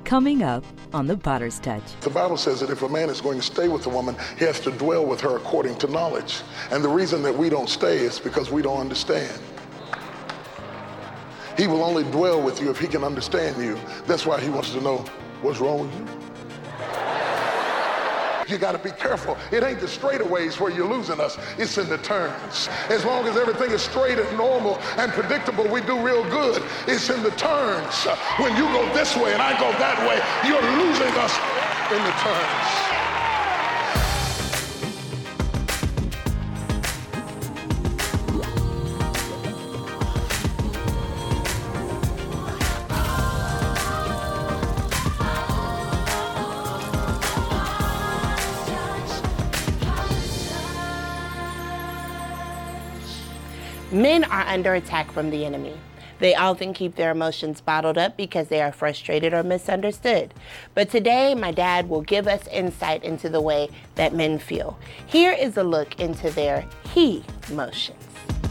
Coming up on The Potter's Touch. The Bible says that if a man is going to stay with a woman, he has to dwell with her according to knowledge. And the reason that we don't stay is because we don't understand. He will only dwell with you if he can understand you. That's why he wants to know what's wrong with you. You got to be careful. It ain't the straightaways where you're losing us. It's in the turns. As long as everything is straight and normal and predictable, we do real good. It's in the turns. When you go this way and I go that way, you're losing us in the turns. Men are under attack from the enemy. They often keep their emotions bottled up because they are frustrated or misunderstood. But today, my dad will give us insight into the way that men feel. Here is a look into their he emotions.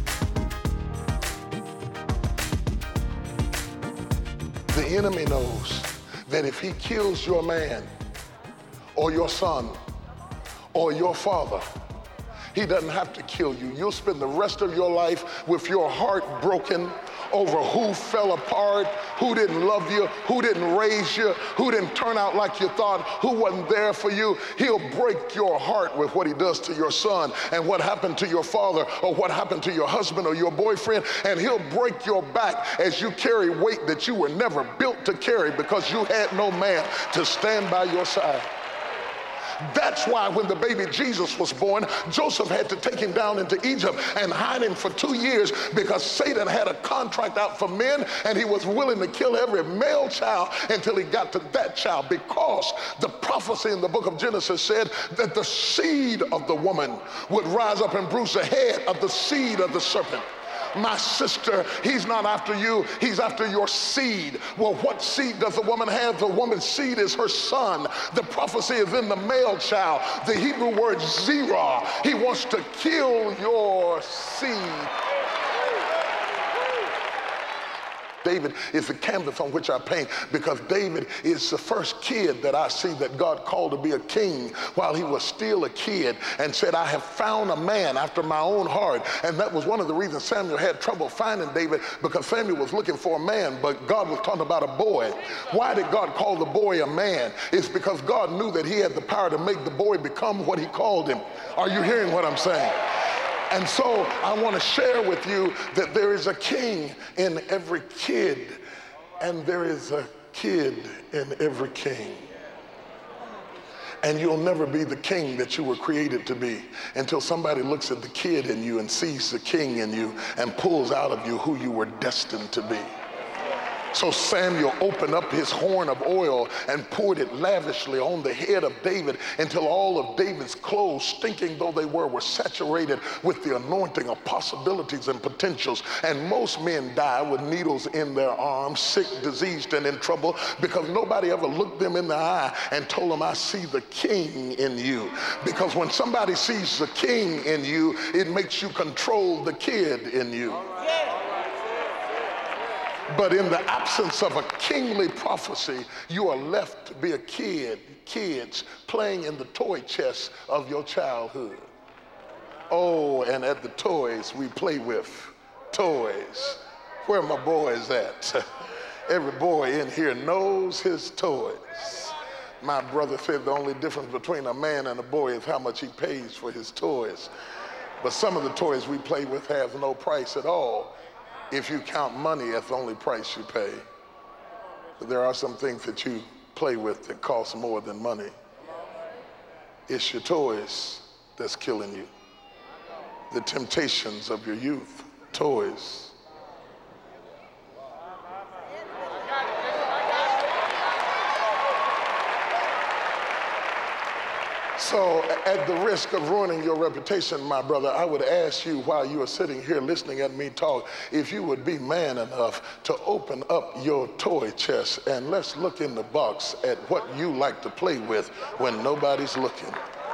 The enemy knows that if he kills your man or your son or your father, he doesn't have to kill you. You'll spend the rest of your life with your heart broken over who fell apart, who didn't love you, who didn't raise you, who didn't turn out like you thought, who wasn't there for you. He'll break your heart with what he does to your son and what happened to your father or what happened to your husband or your boyfriend, and he'll break your back as you carry weight that you were never built to carry because you had no man to stand by your side. That's why when the baby Jesus was born, Joseph had to take him down into Egypt and hide him for 2 years because Satan had a contract out for men and he was willing to kill every male child until he got to that child, because the prophecy in the book of Genesis said that the seed of the woman would rise up and bruise the head of the seed of the serpent. My sister, he's not after you, he's after your seed. Well, what seed does the woman have? The woman's seed is her son. The prophecy is in the male child. The Hebrew word zerah. He wants to kill your seed. David is the canvas on which I paint, because David is the first kid that I see that God called to be a king while he was still a kid, and said, I have found a man after my own heart. And that was one of the reasons Samuel had trouble finding David, because Samuel was looking for a man, but God was talking about a boy. Why did God call the boy a man? It's because God knew that he had the power to make the boy become what he called him. Are you hearing what I'm saying? And so I want to share with you that there is a king in every kid, and there is a kid in every king. And you'll never be the king that you were created to be until somebody looks at the kid in you and sees the king in you and pulls out of you who you were destined to be. So Samuel opened up his horn of oil and poured it lavishly on the head of David until all of David's clothes, stinking though they were saturated with the anointing of possibilities and potentials. And most men die with needles in their arms, sick, diseased, and in trouble, because nobody ever looked them in the eye and told them, I see the king in you. Because when somebody sees the king in you, it makes you control the kid in you. But in the absence of a kingly prophecy, you are left to be a kid, kids playing in the toy chest of your childhood. Oh, and at the toys we play with, toys. Where are my boys at? Every boy in here knows his toys. My brother said the only difference between a man and a boy is how much he pays for his toys. But some of the toys we play with have no price at all. If you count money as the only price you pay. But there are some things that you play with that cost more than money. It's your toys that's killing you. The temptations of your youth, toys. So at the risk of ruining your reputation, my brother, I would ask you, while you are sitting here listening at me talk, if you would be man enough to open up your toy chest and let's look in the box at what you like to play with when nobody's looking.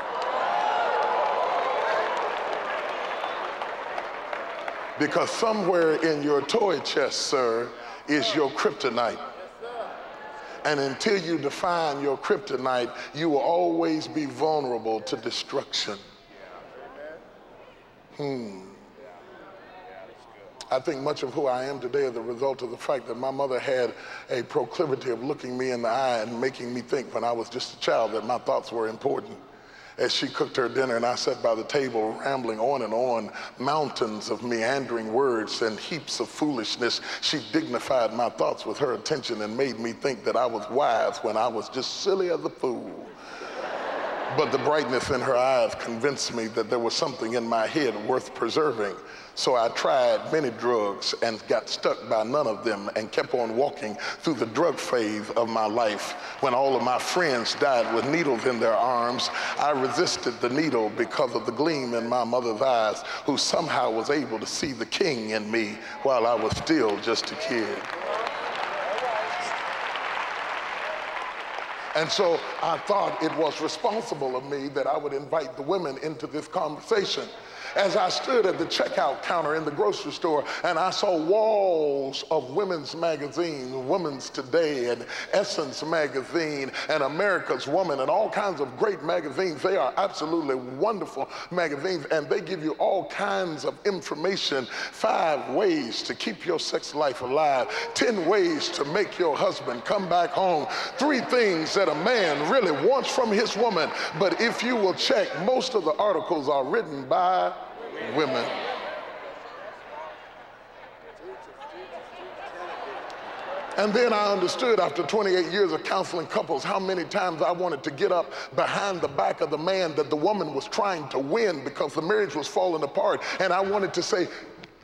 Because somewhere in your toy chest, sir, is your kryptonite. And until you define your kryptonite, you will always be vulnerable to destruction. I think much of who I am today is the result of the fact that my mother had a proclivity of looking me in the eye and making me think when I was just a child that my thoughts were important. As she cooked her dinner and I sat by the table rambling on and on, mountains of meandering words and heaps of foolishness, she dignified my thoughts with her attention and made me think that I was wise when I was just silly as a fool. But the brightness in her eyes convinced me that there was something in my head worth preserving. So I tried many drugs and got stuck by none of them and kept on walking through the drug phase of my life. When all of my friends died with needles in their arms, I resisted the needle because of the gleam in my mother's eyes, who somehow was able to see the king in me while I was still just a kid. And so I thought it was responsible of me that I would invite the women into this conversation. As I stood at the checkout counter in the grocery store and I saw walls of women's magazines, Women's Today and Essence magazine and America's Woman and all kinds of great magazines. They are absolutely wonderful magazines and they give you all kinds of information. 5 ways to keep your sex life alive, 10 ways to make your husband come back home, 3 things that a man really wants from his woman. But if you will check, most of the articles are written by women. And then I understood after 28 years of counseling couples how many times I wanted to get up behind the back of the man that the woman was trying to win because the marriage was falling apart. And I wanted to say,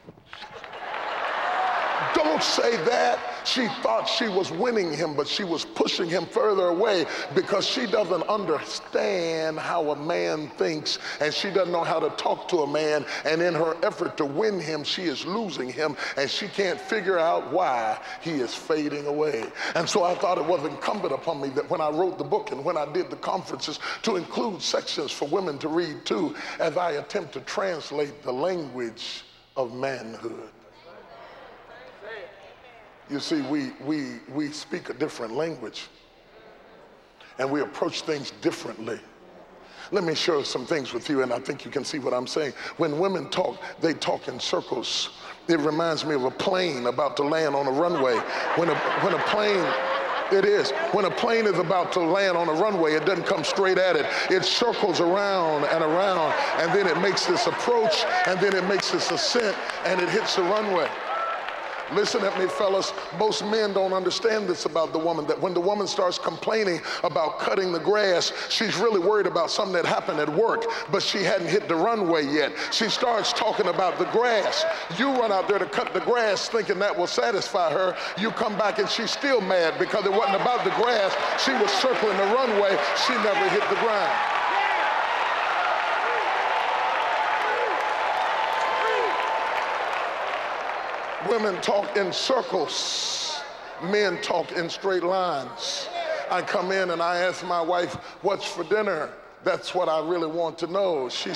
don't say that. She thought she was winning him, but she was pushing him further away because she doesn't understand how a man thinks and she doesn't know how to talk to a man. And in her effort to win him, she is losing him and she can't figure out why he is fading away. And so I thought it was incumbent upon me that when I wrote the book and when I did the conferences to include sections for women to read too, as I attempt to translate the language of manhood. You see, we speak a different language and we approach things differently. Let me share some things with you and I think you can see what I'm saying. When women talk, they talk in circles. It reminds me of a plane about to land on a runway. When a plane is about to land on a runway, it doesn't come straight at it. It circles around and around and then it makes this approach and then it makes this ascent and it hits the runway. Listen at me, fellas. Most men don't understand this about the woman, that when the woman starts complaining about cutting the grass, she's really worried about something that happened at work, but she hadn't hit the runway yet. She starts talking about the grass. You run out there to cut the grass thinking that will satisfy her. You come back and she's still mad because it wasn't about the grass. She was circling the runway. She never hit the ground. Women talk in circles. Men talk in straight lines. I come in and I ask my wife, what's for dinner? That's what I really want to know. She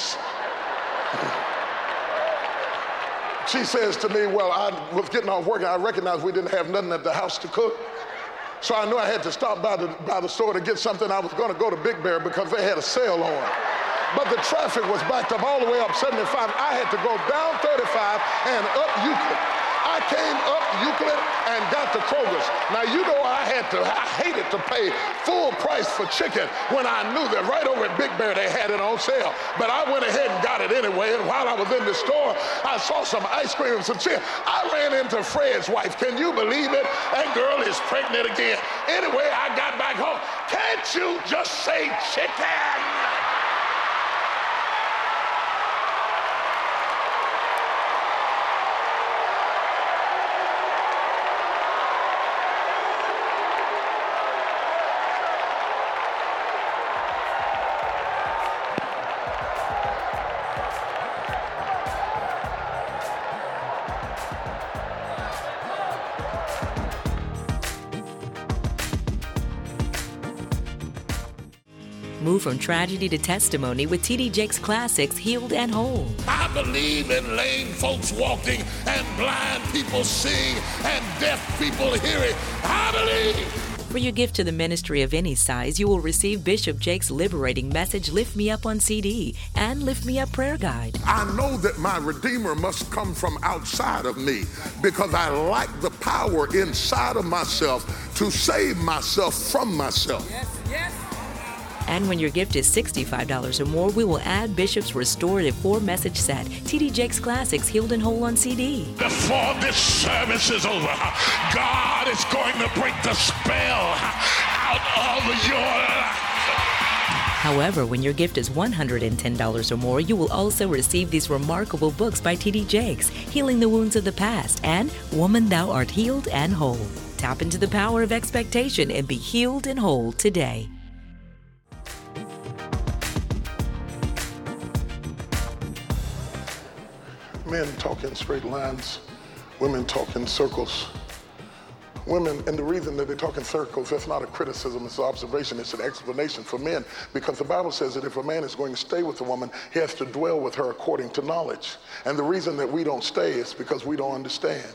says to me, well, I was getting off work and I recognized we didn't have nothing at the house to cook. So I knew I had to stop by the store to get something. I was going to go to Big Bear because they had a sale on. But the traffic was backed up all the way up 75. I had to go down 35 and up Euclid. I came up Euclid and got to Kroger's. Now, you know I hated to pay full price for chicken when I knew that right over at Big Bear they had it on sale. But I went ahead and got it anyway, and while I was in the store, I saw some ice cream and some chicken. I ran into Fred's wife. Can you believe it? That girl is pregnant again. Anyway, I got back home. Can't you just say chicken? Move from tragedy to testimony with TD Jakes Classics, Healed and Whole. I believe in lame folks walking and blind people seeing and deaf people hearing. I believe For your gift to the ministry of any size, you will receive Bishop Jake's liberating message, Lift Me Up on CD, and Lift Me Up prayer guide. I know that my Redeemer must come from outside of me because I lack the power inside of myself to save myself from myself. Yes, yes. And when your gift is $65 or more, we will add Bishop's Restorative 4-message set, T.D. Jakes Classics, Healed and Whole on CD. Before this service is over, God is going to break the spell out of your life. However, when your gift is $110 or more, you will also receive these remarkable books by T.D. Jakes, Healing the Wounds of the Past, and Woman, Thou Art Healed and Whole. Tap into the power of expectation and be healed and whole today. Men talk in straight lines, women talk in circles. Women, and the reason that they talk in circles, that's not a criticism, it's an observation, it's an explanation for men, because the Bible says that if a man is going to stay with a woman, he has to dwell with her according to knowledge. And the reason that we don't stay is because we don't understand.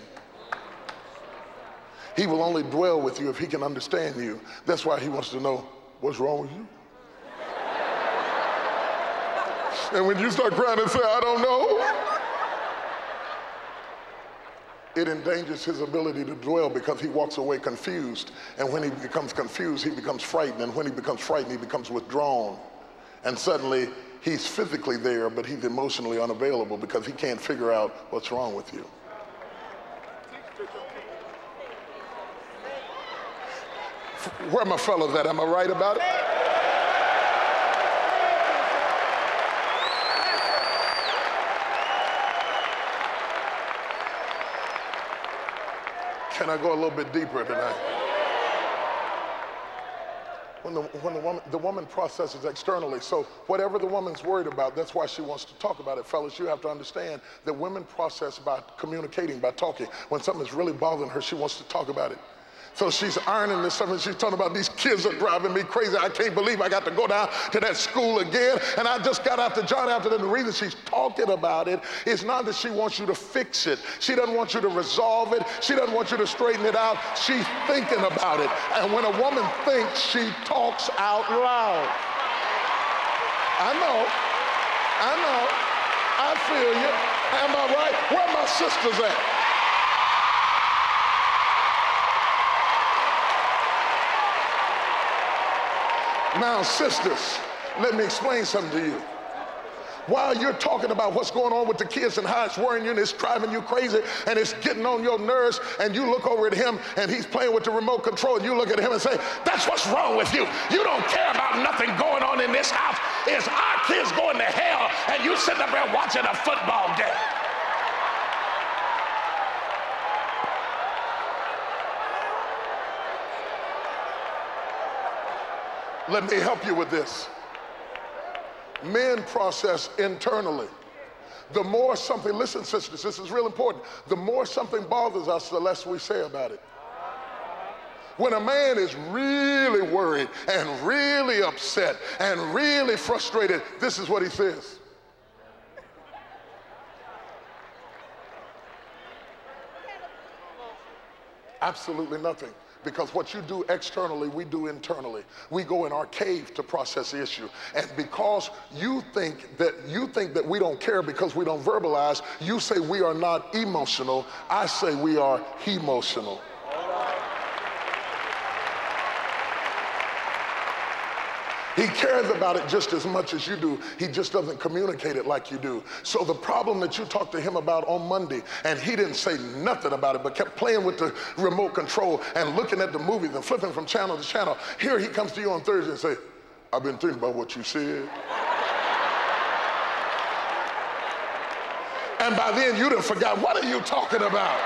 He will only dwell with you if he can understand you. That's why he wants to know, what's wrong with you? And when you start crying and say, I don't know, it endangers his ability to dwell because he walks away confused. And when he becomes confused, he becomes frightened. And when he becomes frightened, he becomes withdrawn. And suddenly, he's physically there, but he's emotionally unavailable because he can't figure out what's wrong with you. Where are my fellas at? Am I right about it? Can I go a little bit deeper tonight? When the woman processes externally, so whatever the woman's worried about, that's why she wants to talk about it. Fellas, you have to understand that women process by communicating, by talking. When something is really bothering her, she wants to talk about it. So she's ironing this stuff and she's talking about these kids are driving me crazy. I can't believe I got to go down to that school again. And I just got after John after that. The reason she's talking about it is not that she wants you to fix it. She doesn't want you to resolve it. She doesn't want you to straighten it out. She's thinking about it. And when a woman thinks, she talks out loud. I know. I feel you. Am I right? Where are my sisters at? Now, sisters, let me explain something to you. While you're talking about what's going on with the kids and how it's worrying you and it's driving you crazy and it's getting on your nerves, and you look over at him and he's playing with the remote control, and you look at him and say, that's what's wrong with you. You don't care about nothing going on in this house. It's our kids going to hell, and you sitting up there watching a football game. Let me help you with this. Men process internally. The more something, listen sisters, this is real important. The more something bothers us, the less we say about it. When a man is really worried and really upset and really frustrated, this is what he says. Absolutely nothing. Because what you do externally, we do internally. We go in our cave to process the issue. And because you think that we don't care because we don't verbalize, you say we are not emotional. I say we are he-motional. He cares about it just as much as you do. He just doesn't communicate it like you do. So the problem that you talked to him about on Monday, and he didn't say nothing about it, but kept playing with the remote control and looking at the movies and flipping from channel to channel. Here he comes to you on Thursday and say, I've been thinking about what you said. And by then you done forgot, what are you talking about?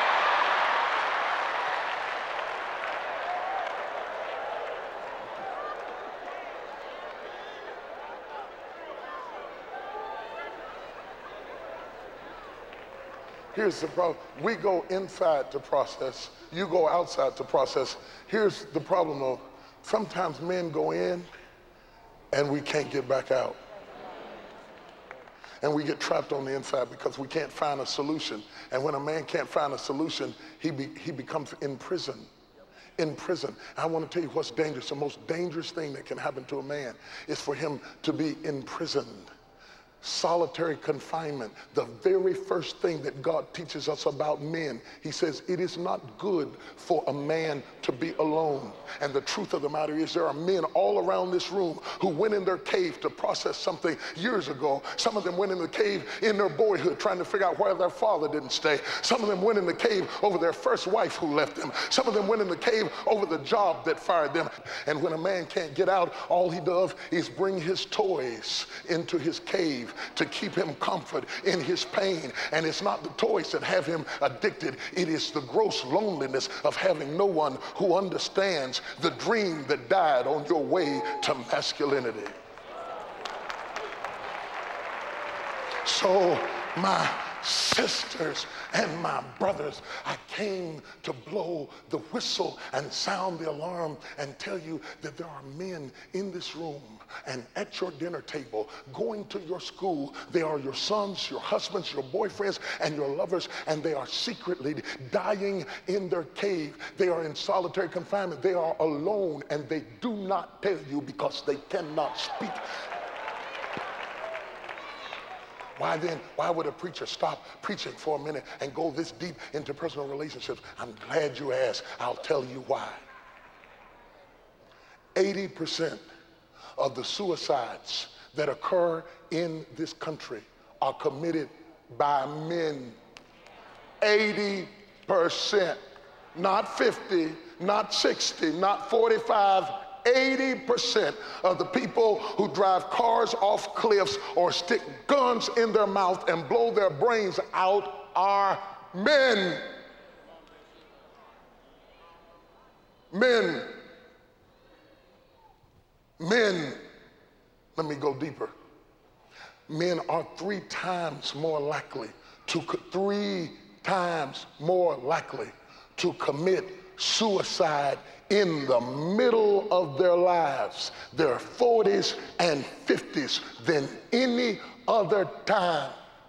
Here's the problem. We go inside to process. You go outside to process. Here's the problem though. Sometimes men go in and we can't get back out. And we get trapped on the inside because we can't find a solution. And when a man can't find a solution, he becomes imprisoned. in prison. I want to tell you what's dangerous. The most dangerous thing that can happen to a man is for him to be imprisoned. Solitary confinement. The very first thing that God teaches us about men, he says, it is not good for a man to be alone. And the truth of the matter is there are men all around this room who went in their cave to process something years ago. Some of them went in the cave in their boyhood trying to figure out why their father didn't stay. Some of them went in the cave over their first wife who left them. Some of them went in the cave over the job that fired them. And when a man can't get out, all he does is bring his toys into his cave to keep him comfort in his pain. And it's not the toys that have him addicted. It is the gross loneliness of having no one who understands the dream that died on your way to masculinity. So my sisters and my brothers, I came to blow the whistle and sound the alarm and tell you that there are men in this room and at your dinner table, going to your school. They are your sons, your husbands, your boyfriends, and your lovers, and they are secretly dying in their cave. They are in solitary confinement. They are alone, and they do not tell you because they cannot speak. Why then, why would a preacher stop preaching for a minute and go this deep into personal relationships? I'm glad you asked. I'll tell you why. 80% of the suicides that occur in this country are committed by men. 80%. Not 50, not 60, not 45, 80% of the people who drive cars off cliffs or stick guns in their mouth and blow their brains out are men. Men. Men. Let me go deeper. Men are 3 times more likely to commit suicide in the middle of their lives, their 40s and 50s, than any other time.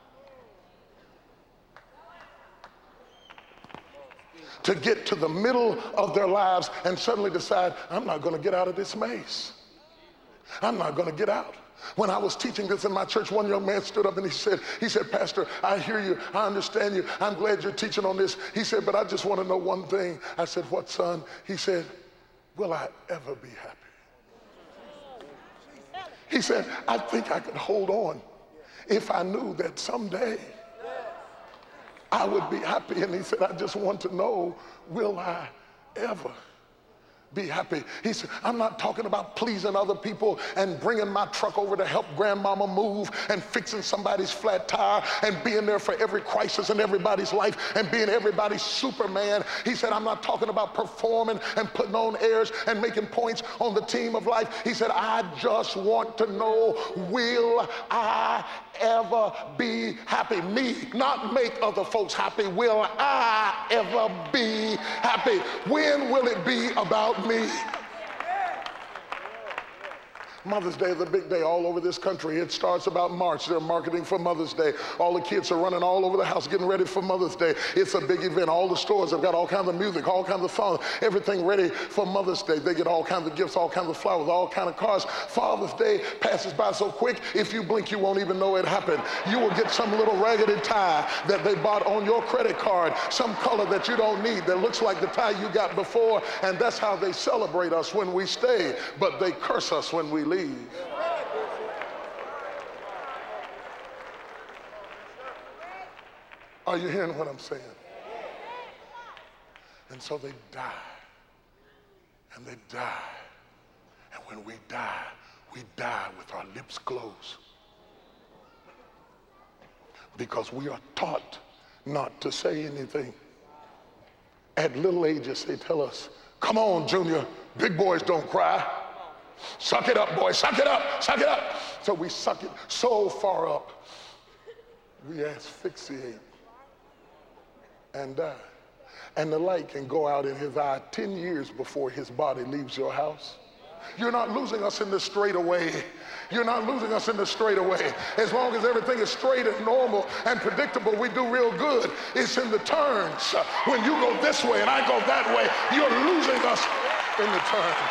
To get to the middle of their lives and suddenly decide, I'm not going to get out of this maze. I'm not going to get out. When I was teaching this in my church, one young man stood up and he said, Pastor, I hear you. I understand you. I'm glad you're teaching on this. He said, but I just want to know one thing. I said, what, son? He said, will I ever be happy? He said, I think I could hold on if I knew that someday I would be happy. And he said, I just want to know, will I ever be happy? He said, I'm not talking about pleasing other people and bringing my truck over to help grandmama move and fixing somebody's flat tire and being there for every crisis in everybody's life and being everybody's Superman. He said, I'm not talking about performing and putting on airs and making points on the team of life. He said, I just want to know, will I ever be happy? Me, not make other folks happy. Will I ever be happy? When will it be about me? Mother's Day is a big day all over this country. It starts about March. They're marketing for Mother's Day. All the kids are running all over the house getting ready for Mother's Day. It's a big event. All the stores have got all kinds of music, all kinds of songs, everything ready for Mother's Day. They get all kinds of gifts, all kinds of flowers, all kinds of cars. Father's Day passes by so quick, if you blink, you won't even know it happened. You will get some little raggedy tie that they bought on your credit card, some color that you don't need that looks like the tie you got before, and that's how they celebrate us when we stay, but they curse us when we leave. Are you hearing what I'm saying? And so they die, and they die, and when we die with our lips closed, because we are taught not to say anything. At little ages, they tell us, come on, Junior, big boys don't cry. Suck it up, boy, suck it up, suck it up. So we suck it so far up, we asphyxiate and die. And the light can go out in his eye 10 years before his body leaves your house. You're not losing us in the straightaway. You're not losing us in the straightaway. As long as everything is straight and normal and predictable, we do real good. It's in the turns. When you go this way and I go that way, you're losing us in the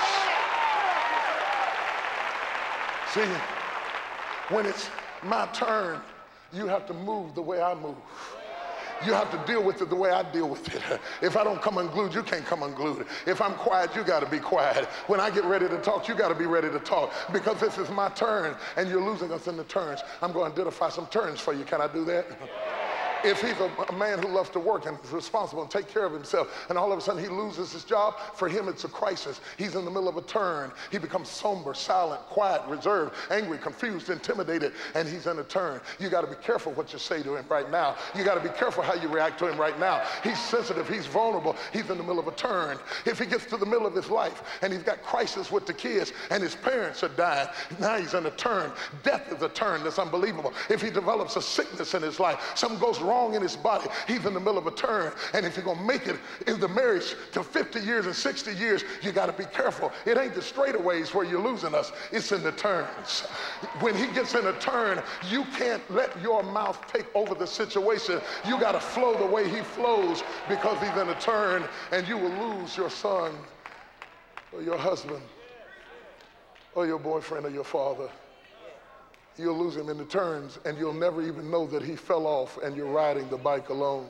turns. See, when it's my turn, you have to move the way I move. You have to deal with it the way I deal with it. If I don't come unglued, you can't come unglued. If I'm quiet, you got to be quiet. When I get ready to talk, you got to be ready to talk, because this is my turn and you're losing us in the turns. I'm going to identify some turns for you. Can I do that? If he's a man who loves to work and is responsible and take care of himself, and all of a sudden he loses his job, for him it's a crisis. He's in the middle of a turn. He becomes somber, silent, quiet, reserved, angry, confused, intimidated, and he's in a turn. You got to be careful what you say to him right now. You got to be careful how you react to him right now. He's sensitive. He's vulnerable. He's in the middle of a turn. If he gets to the middle of his life and he's got crisis with the kids and his parents are dying, now he's in a turn. Death is a turn that's unbelievable. If he develops a sickness in his life, something goes wrong in his body, he's in the middle of a turn. And if you're going to make it in the marriage to 50 years and 60 years, you got to be careful. It ain't the straightaways where you're losing us. It's in the turns. When he gets in a turn, you can't let your mouth take over the situation. You got to flow the way he flows, because he's in a turn, and you will lose your son or your husband or your boyfriend or your father. You'll lose him in the turns, and you'll never even know that he fell off and you're riding the bike alone.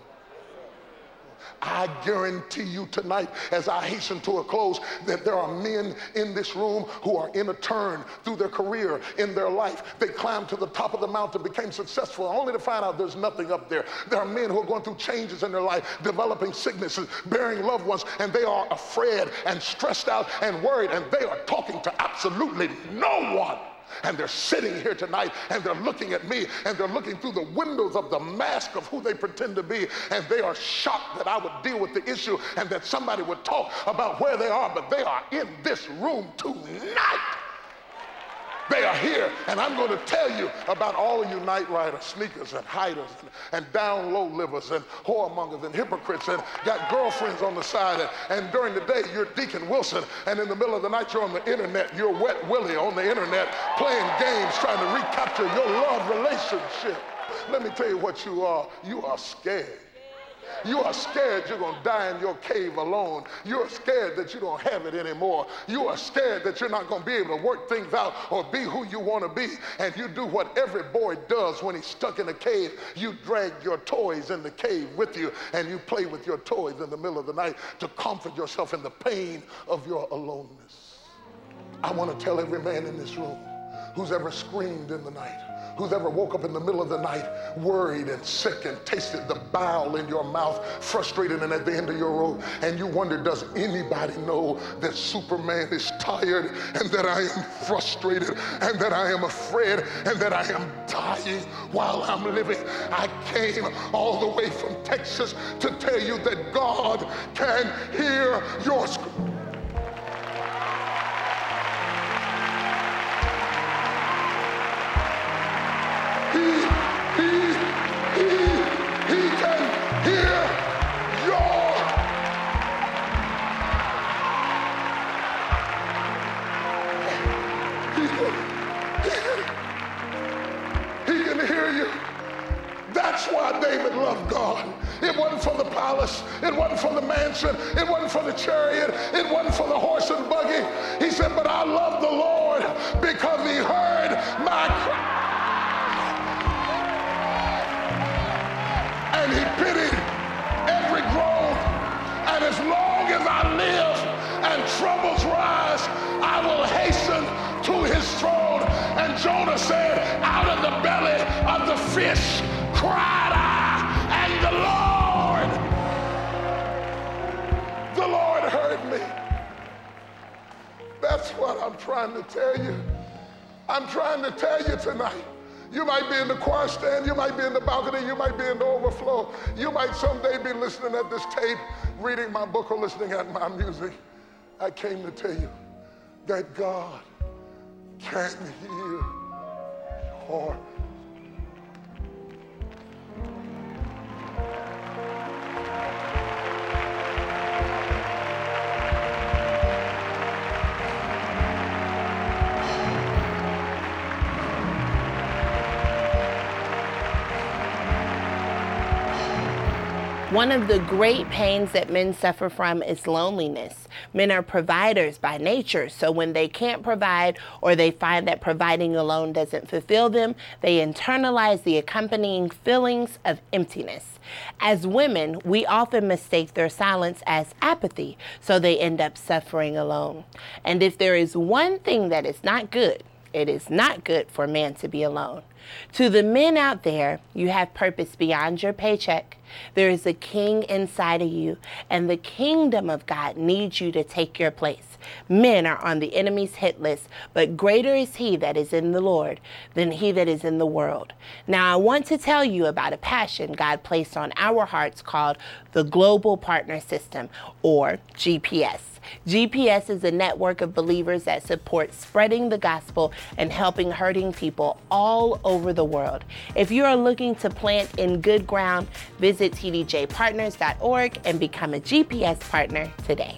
I guarantee you tonight, as I hasten to a close, that there are men in this room who are in a turn through their career, in their life. They climbed to the top of the mountain, became successful, only to find out there's nothing up there. There are men who are going through changes in their life, developing sicknesses, bearing loved ones, and they are afraid and stressed out and worried, and they are talking to absolutely no one. And they're sitting here tonight, and they're looking at me, and they're looking through the windows of the mask of who they pretend to be, and they are shocked that I would deal with the issue and that somebody would talk about where they are, but they are in this room tonight. They are here, and I'm going to tell you about all of you night riders, sneakers, and hiders, and down low livers, and whoremongers, and hypocrites, and got girlfriends on the side, and during the day you're Deacon Wilson, and in the middle of the night you're on the internet, you're Wet Willie on the internet, playing games, trying to recapture your love relationship. Let me tell you what you are. You are scared. You are scared you're going to die in your cave alone. You're scared that you don't have it anymore. You are scared that you're not going to be able to work things out or be who you want to be. And you do what every boy does when he's stuck in a cave. You drag your toys in the cave with you, and you play with your toys in the middle of the night to comfort yourself in the pain of your aloneness. I want to tell every man in this room who's ever screamed in the night, who's ever woke up in the middle of the night worried and sick and tasted the bile in your mouth, frustrated and at the end of your rope, and you wonder, does anybody know that Superman is tired and that I am frustrated and that I am afraid and that I am dying while I'm living? I came all the way from Texas to tell you that God can hear your scream. He can hear your. He can hear you. That's why David loved God. It wasn't for the palace. It wasn't for the mansion. It wasn't for the chariot. It wasn't for the horse and buggy. He said, but I love the Lord because he heard my cry. And he pitied every groan. And as long as I live and troubles rise, I will hasten to his throne. And Jonah said, out of the belly of the fish cried I, and the Lord heard me. That's what I'm trying to tell you. I'm trying to tell you tonight. You might be in the choir stand, you might be in the balcony, you might be in the overflow. You might someday be listening at this tape, reading my book, or listening at my music. I came to tell you that God can hear your. One of the great pains that men suffer from is loneliness. Men are providers by nature, so when they can't provide or they find that providing alone doesn't fulfill them, they internalize the accompanying feelings of emptiness. As women, we often mistake their silence as apathy, so they end up suffering alone. And if there is one thing that is not good, it is not good for a man to be alone. To the men out there, you have purpose beyond your paycheck. There is a king inside of you, and the kingdom of God needs you to take your place. Men are on the enemy's hit list, but greater is he that is in the Lord than he that is in the world. Now, I want to tell you about a passion God placed on our hearts called the Global Partner System, or GPS. GPS is a network of believers that supports spreading the gospel and helping hurting people all over the world. If you are looking to plant in good ground, visit tdjpartners.org and become a GPS partner today.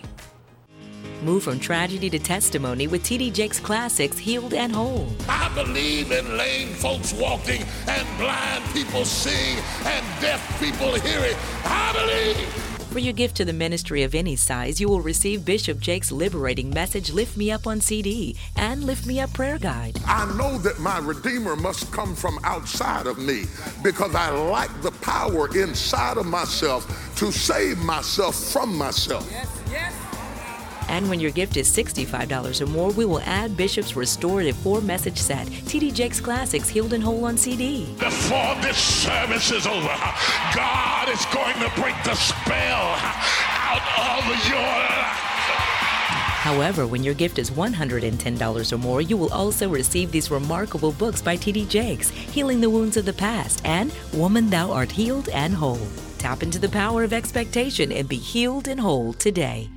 Move from tragedy to testimony with TD Jakes Classics, Healed and Whole. I believe in lame folks walking and blind people seeing and deaf people hearing. I believe. For your gift to the ministry of any size, you will receive Bishop Jakes' liberating message, Lift Me Up on CD, and Lift Me Up prayer guide. I know that my Redeemer must come from outside of me because I lack the power inside of myself to save myself from myself. Yes, yes. And when your gift is $65 or more, we will add Bishop's restorative 4-message set, TD Jakes Classics, Healed and Whole on CD. Before this service is over, God is going to break the spell out of your life. However, when your gift is $110 or more, you will also receive these remarkable books by TD Jakes, Healing the Wounds of the Past and Woman, Thou Art Healed and Whole. Tap into the power of expectation and be healed and whole today.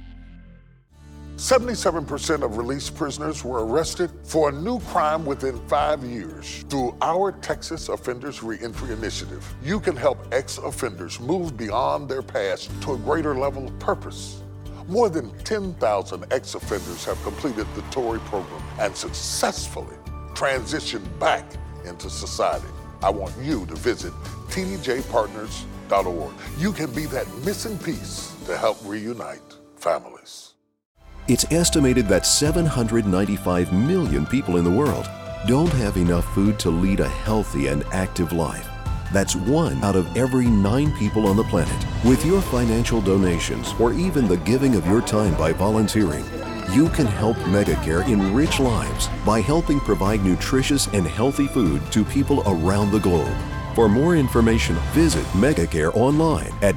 77% of released prisoners were arrested for a new crime within 5 years. Through our Texas Offenders Reentry Initiative, you can help ex-offenders move beyond their past to a greater level of purpose. More than 10,000 ex-offenders have completed the TORI program and successfully transitioned back into society. I want you to visit tdjpartners.org. You can be that missing piece to help reunite families. It's estimated that 795 million people in the world don't have enough food to lead a healthy and active life. That's 1 out of every 9 people on the planet. With your financial donations or even the giving of your time by volunteering, you can help Megacare enrich lives by helping provide nutritious and healthy food to people around the globe. For more information, visit Megacare online at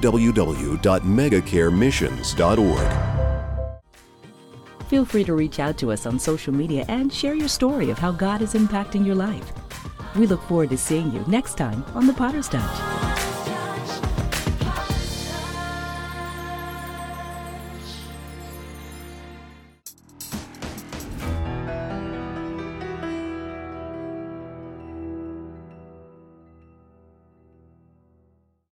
www.megacaremissions.org. Feel free to reach out to us on social media and share your story of how God is impacting your life. We look forward to seeing you next time on The Potter's Touch.